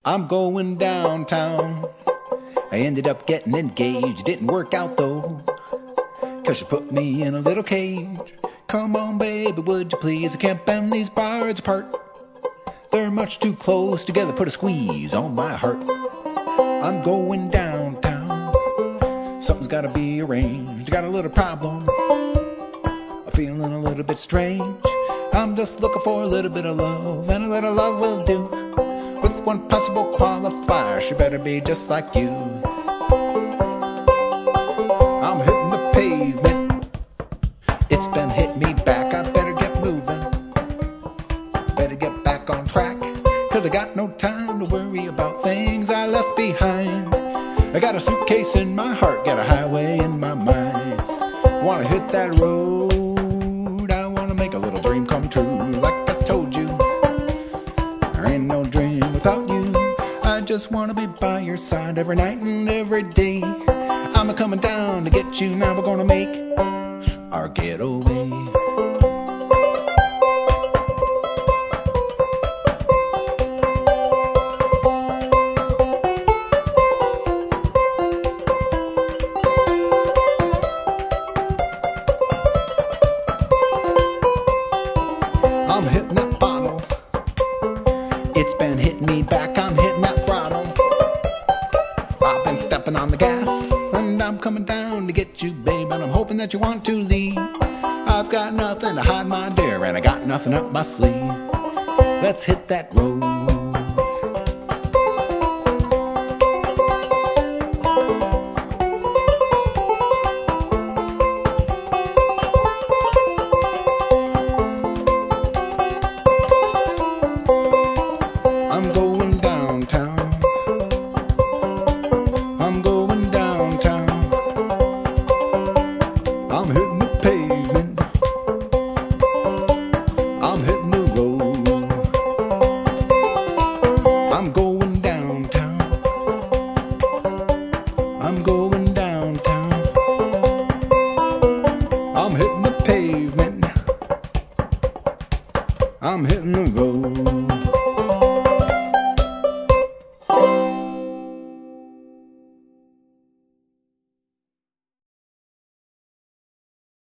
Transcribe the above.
I'm going downtown. I ended up getting engaged. Didn't work out though, 'cause you put me in a little cage. Come on, baby, would you please? I can't bend these bars apart. They're much too close together. Put a squeeze on my heart. I'm going downtown. Something's gotta be arranged. I got a little problem. I'm feeling a little bit strange. I'm just looking for a little bit of love, and a little love will do. With one possible qualifier, she better be just like you. I'm hitting the pavement. It's been hitting me back. I better get moving. Better get back on track, 'cause I got no time to worry about things I left behind. I got a suitcase in my heart, got a highway in my mind. Wanna hit that road, I wanna make a little dream come true. Like I told you, there ain't no dream without you. I just wanna be by your side every night and every day. I'm a-coming down to get you, now we're gonna make our getaway. I'm hitting that bottle. It's been hitting me back. I'm hitting that throttle. I've been stepping on the gas, and I'm coming down to get you, babe. And I'm hoping that you want to leave. I've got nothing to hide, my dear, and I got nothing up my sleeve. Let's hit that road. I'm going downtown. I'm going downtown. I'm hitting the pavement. I'm hitting the road. I'm going downtown. I'm going downtown. I'm hitting the pavement. I'm hitting the road.